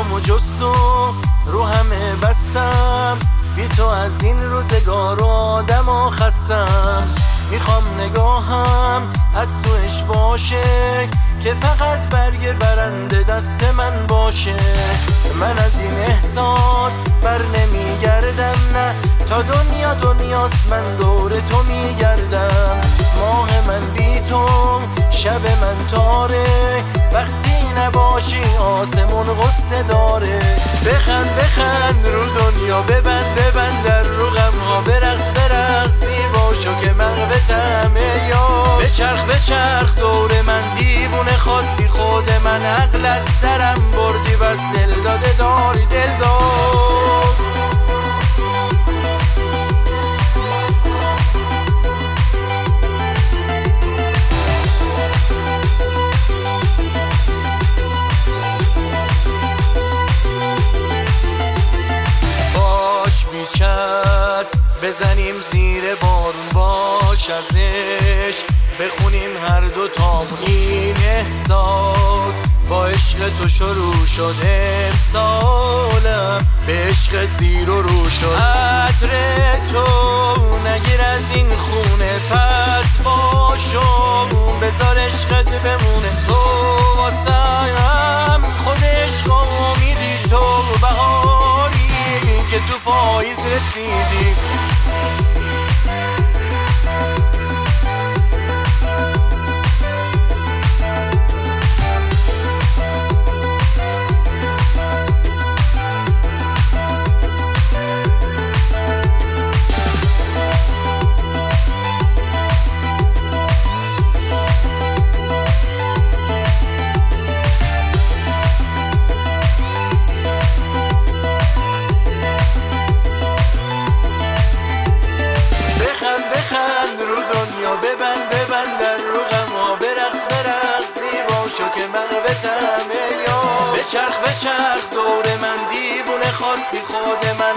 چشامو جستو رو همه بستم، بی تو از این روزگار و آدم خستم. میخوام نگاهم از توش باشه که فقط برگ برنده دست من باشه. من از این احساس بر نمیگردم، نه تا دنیا دنیاست من دور تو میگردم. ماه من بی تو شب من تاره، وقتی نباشی آسمون غصه داره. بخند بخند رو دنیا، ببند ببند در رو غم ها، برقص برقص زیبا شو که مغبتمه. یا بچرخ بچرخ دور من دیوونه، خواستی خود من عقل از سرم بردی، بس دل داده داری دل دار. بزنیم زیر بارون، باش ازش بخونیم هر دو تامون. این احساس با عشق تو شروع شد، امسالم به عشق زیر و رو شد. عطر تو نگیر از این خونه، پس باشو بذار عشقت بمونه. تو واسم خود عشق و میدی، تو بهاری که تو پاییز رسیدی. بخند رو دنیا، ببند ببند در رو غم ها، برقص برقص زیبا شو که مغبتمه. یا بچرخ بچرخ دور من دیوونه، خواستی خود من